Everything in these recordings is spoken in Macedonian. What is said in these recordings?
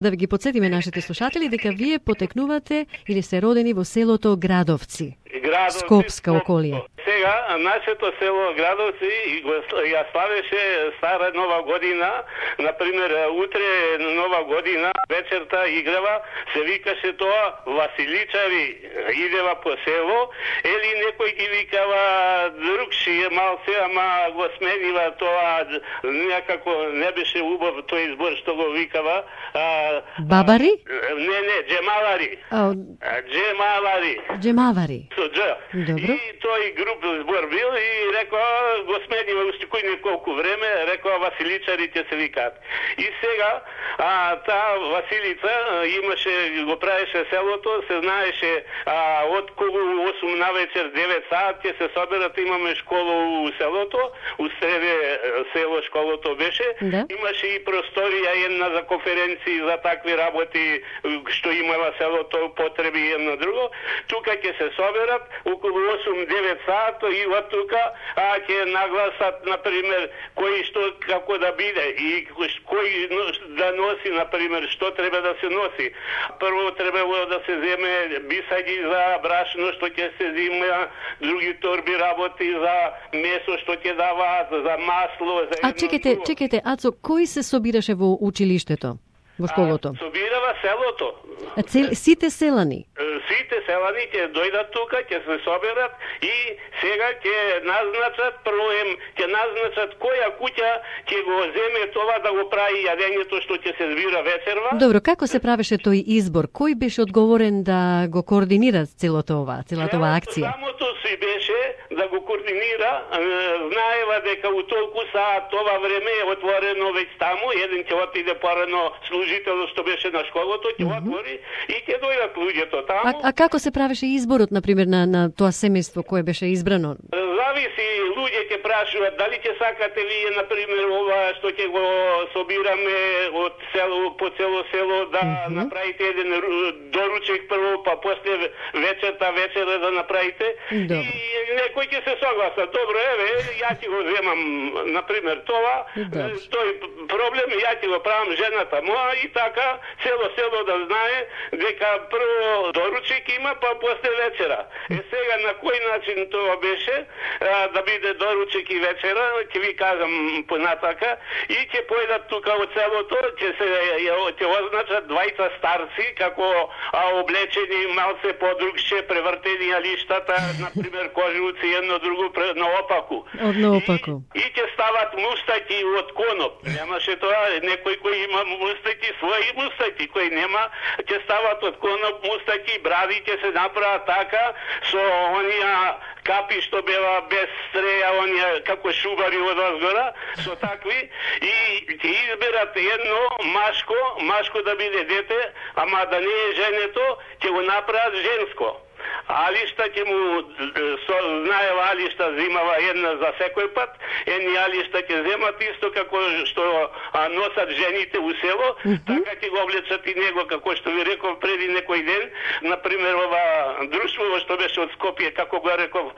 Да ви ги подсетиме нашите слушатели дека вие потекнувате или сте родени во селото Градовци. Скопска околие. Сега, нашето село Градовци ја славеше Стара Нова година. Например, утре Нова година, вечерта играва, се викаше тоа Василичари. Идева по село, или некој ги викава другши, малце, ама го сменива тоа, некако не беше убав тој избор што го викава. Бабари? Не, джемалари. Джемавари. Со Дж. Добро. И тој груп збор бил и рекоа, го сменива уште кој неколку време, рекоа Василичарите се викаат. И сега, таа Василица имаше, го правеше селото, се знаеше од кога 8 на вечер, 9 саат ќе се соберат, имаме школа у селото, у среде село школото беше, да. Имаше и просторија една за конференции, за такви работи, што имала селото, потреби едно друго. Тука ќе се соберат околу 8-9 саат и од тука ќе нагласат, например, кој што како да биде и кој да носи, например, што треба да се носи. Прво требало да се земе бисаги за брашно што ќе се зима, други торби работи за месо што ќе даваат, за масло, за едно. Чекайте, Ацо, кој се собираше во училиштето? Во школото? Собирава селото. Сите селани? Сите селани ќе дојдат тука, ќе се соберат и сега ќе назначат, прво ќе назначат која куќа ќе го земе това да го прави јадењето што ќе се збира вечерва. Добро, како се правеше тој избор? Кој беше одговорен да го координира целата ова акција? Самото си беше да го координира. Знаева дека у толку саат това време е отворено веќе таму, еден ќе отиде порано служител што беше на школото, ќе отвори и ќе дојдат луѓето таму. А како се правеше изборот, например, на тоа семејство кое беше избрано? Зависи, луѓе ќе прашуваат дали ќе сакате вие, например, ова што ќе го собираме од село по цело село да направите еден доручек прво, па после вечера да направите. Добро. И некој ќе се согласа. Добро, еве, ја ќе го земам, например, това. Тој проблем ја ќе го правам жената моја и така цело село да знае дека прво доручек има, па после вечера. Сега на кој начин тоа беше да биде доручек и вечера, ќе ви кажам понатака, и ќе појдат тука од селото, ќе означат двајца старци како облечени малце подрукше, превртени лиштата, например кожуци едно друго наопаку. Наопаку. И ќе стават мустаки од коноп. Немаше тоа, некој кој има мустаки, своји мустаки, кој нема, ќе стават од коноп мустаки, бради ќе се направат така со онија капи што бева без стреја, онија како шубари од озгора, со такви, и ќе изберат едно машко да биде дете, ама да не е женето, ќе го направат женско. Алишта ќе му знаева, алишта зимава една за секој пат, едни алишта ќе земат исто како што носат жените у село, така ќе го облечат и него, како што ви реков преди некој ден, например ова друштво што беше од Скопје, како го реков.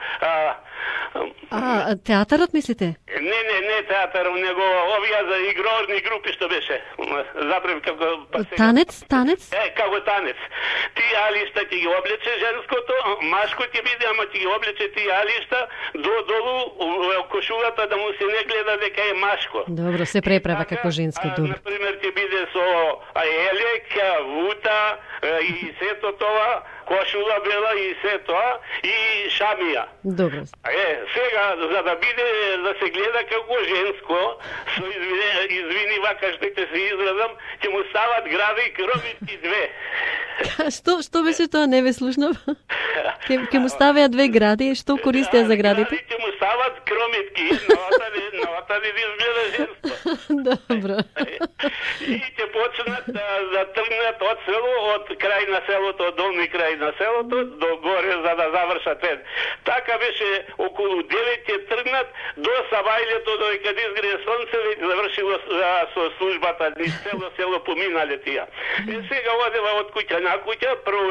Театарот мислите? Не театар, него овие за игрорни групи што беше. Забрав како Танец? Како танец. Тие алишта ќе ги облече женското, машко ќе биде, ама ќе ги облече тие алишта долу кошулата да му се не гледа дека е машко. Добро, се преправа како женско, добро. Например, ќе биде со елек, вута и сето тоа, кошула бела и се тоа, и шамија. Добро. Сега, за да биде, да се гледа како женско, со извини вака што ќе се изразам, ќе му стават гради кромитки две. Што беше тоа, не ве слушнав? Ке му ставеа две гради, што користеа за градите? Ќе му стават кромитки, едната не изгледа женско. Добро. И ќе почнат да тргнат од село, од крај на селото, од долни крај на селото, до горе за да завршат. Така беше околу 9 ќе тргнат до Савајлето, додека изгрее сонце, веќе завршило со службата, ни село поминале тие. Сега одева од куќа на куќа, прво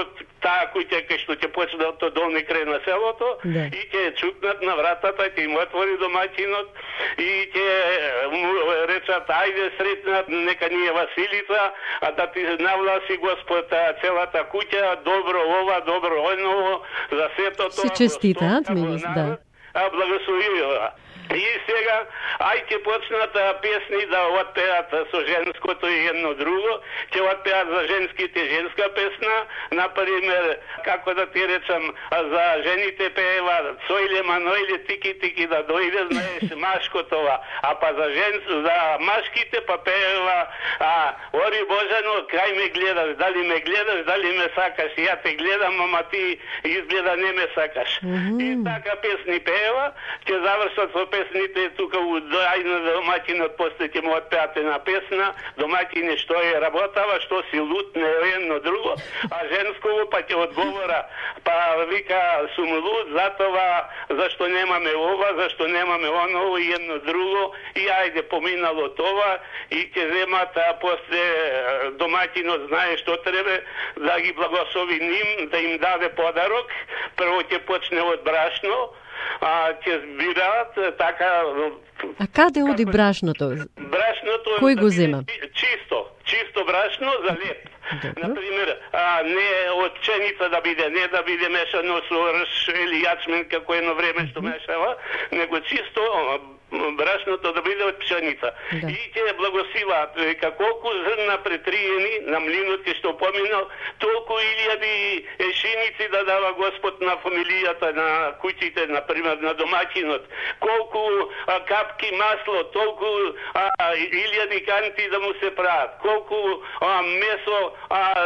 таа куќа кај што ќе почнат од долни крај на селото и ќе чукнат на вратата, ќе им отвори домаќинот и ќе му речат ајде сретнат, нека ни е Василица, а да ти навласи Господ целата куќа, добро ова, добро оново, за сето тоа. Се честитаат, да. Благословива. И сега, ајде почнат песни да отпеат со женското и едно друго, ќе отпеат за женските женска песна, например, како да ти речам, за жените пеева Цојле Манојле тики да дојде, знаеш, машко това, а па за машките па пеева Ори Божано, кај ме гледаш, дали ме сакаш, ја те гледам, ама ти изгледа не ме сакаш. И така песни пеева, ќе завршат со песните тука у доајна домаќинот, после ќе му отпеат една песна, домаќине што е работава, што си лут, не едно друго, а женсково па ќе одговора, па вика сум лут, затова зашто немаме ова, зашто немаме оново и едно друго, и ајде поминало това, и ќе земат после домаќинот знае што треба, да ги благослови ним, да им даде подарок, прво ќе почне од брашно, ќе збираат така. А каде оди брашното? Брашното кој го зема? Чисто брашно за леп. Например, не од пшеница да биде, не да биде мешано со рж или јачмен како едно време што мешава, него чисто брашното да биде од пшеница. И ќе благословат колку зрна претриени на млинот што поминал, толку илјади ешиници да дава Господ на фамилијата, на куќите, например, на домаќинот. Колку капки масло, толку илјади канти да му се прават. Колку месо,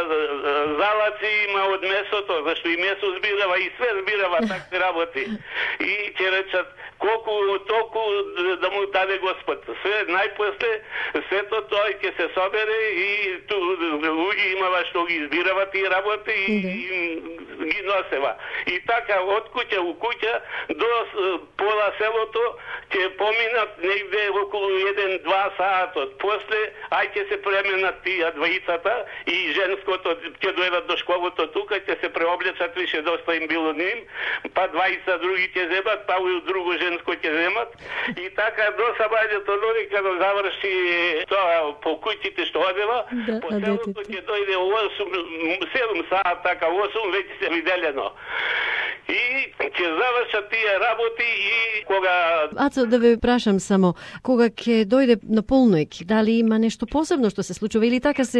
залаци има од месото, зашто и месо збирава и све збирава, такви работи. И ќе речат колку толку да му даде Господ. Све најпосле сето тој ќе се собере и луѓе имава што ги избирава тие работи и ги носева. И така од куќа у куќа до пола селото ќе поминат негде околу 1-2 саатот. После ќе се пременат тие двајцата и женското ќе дојдат до школото тука, ќе се преоблечат, више доста им било ним, па двајца други ќе земат, па у друго женско ќе земат. И така до сабањето дојде кога заврши тоа по куќите што одева, по селото ќе дојде 7 саат, така 8 веќе се виделено. И ќе завршат тие работи и кога... Ацо, да ве прашам само, кога ќе дојде на полнојк, дали има нешто посебно што се случува или така се...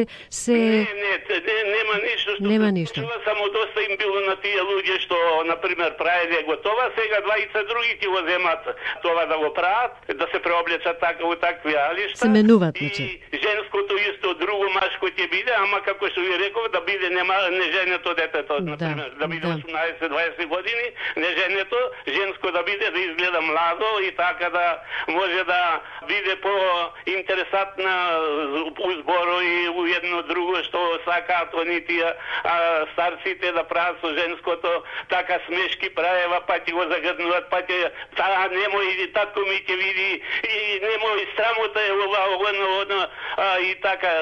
Нема ништо што се случува, само доста им било на тие луѓе што, например, праеде готова, сега двајца други ќе го земат това да го прават, да се преоблечат така во такви алишта. Се менуват, и женското исто друго машко ќе биде, ама како што ви реков, да биде неженето детето, например, да биде 18-20 години, неженето, женско да биде, да изгледа младо и така да може да биде по-интересатна узборо и у едно друго што сакаат они тие старците да прават со женското, така смешки правева, па ќе го загрнуват, па ќе немој татко ми ќе види и немој срамота е ова, и така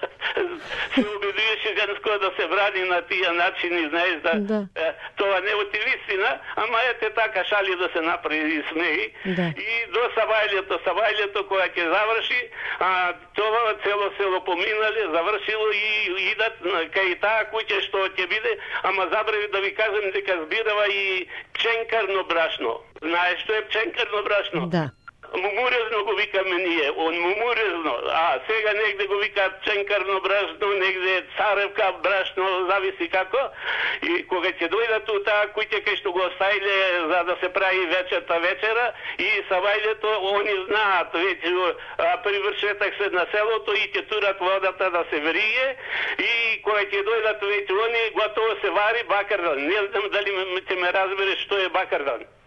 се обидуваше женско да се брани на тие начини, знаеш, тоа не оти вистина, ама ете така шали да се направи и смеи. И до сабајлето кога ќе заврши, това цело село поминале, завршило и идат кај таа куќа што ќе биде, ама забрави да ви кажам дека збирава и пченкарно брашно. Знаеш што е пченкарно брашно? Да. Мумурезно го викаме ние, мумурезно, сега негде го викаат пченкарно брашно, негде царевка брашно, зависи како. И кога ќе дојдат у таа куќа кај што го оставиле за да се прави вечера и сабајлето, они знаат веќе привршетак се на селото и ќе турат водата да се врие и кога ќе дојдат веќе они готово се вари бакардан. Не знам дали ќе ме разбереш што е бакардан.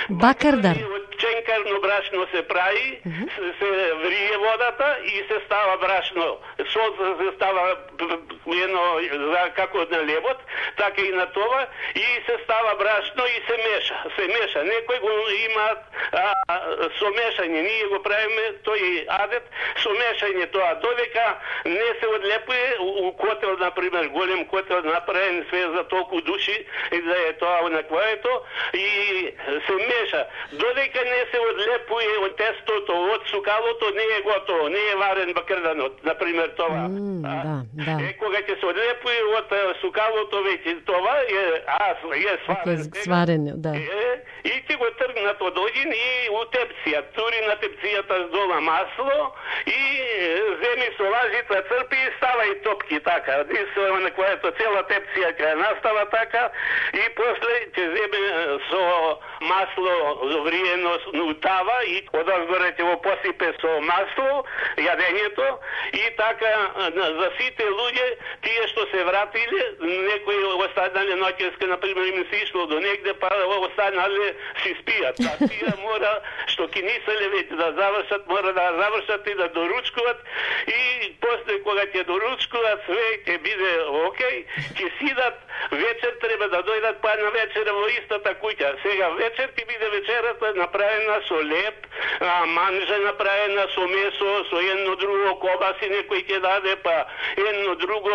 Бакардар. Ченкарно брашно се прави, се врие водата и се става брашно. Сол се става едно како на лебот, така и на това, и се става брашно и се меша. Се меша. Некој го има сомешање. Ние го правиме тој адет сомешање тоа. Додека не се одлепuje у котел, например, голем котел направен све за толку души и да е тоа на кваето и се меша. Додека не се одлепuje од тестото, од сукалото, не е готово, не е варен бакрданот, например това. Да. Кога ќе се одлепuje од сукалото веќе това е сварен, да. И ти го тргнат од один и у тепција, тури на тепцијата здола масло и земи со лажица црпи и става и топки така. И со на којато цела тепција ќе настава така и после ќе земе со масло вриено нутава и одозгоре ќе го посипе со масло јадењето и така за сите луѓе, тие што се вратиле, некои останале ноќеска, например, им се ишло до негде, па останале си спијат. А тие мора, што ки не се веќе да завршат, мора да завршат и да доручкуват и после кога ќе доручкуват све ќе биде окей, ќе сидат, вечер треба да дојдат па на вечера во истата куќа. Сега вечер ќе биде вечерата направена со леп, манжа направена со месо, со едно друго кобаси некој ќе даде, па едно друго,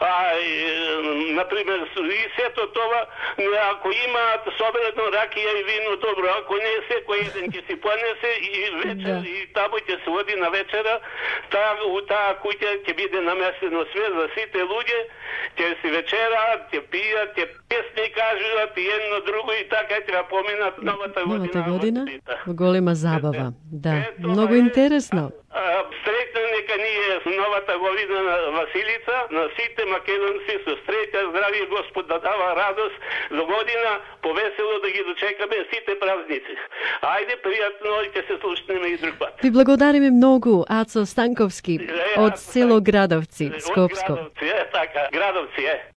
например, и сето това, ако имаат собрано ракија и вино, добро, ако не секој еден ќе си понесе и вечер, и таму ќе се води на вечера, у таа куќа ќе биде наместено све за сите луѓе, ќе си вечераат, ќе пијат, ќе песни кажуваат и едно друго и така ќе поминат новата година. Голема забава, да. Многу интересно. Среќна нека ние новата година на Василица, на сите македонци со среќа, здравие Господ да дава радост до година, повесело да ги дочекаме сите празници. Ајде, пријатно и ќе се слушнеме и друг пат. Ви благодариме многу, Ацо Станковски, од село Градовци, Скопско. Градовци, така, Градовци,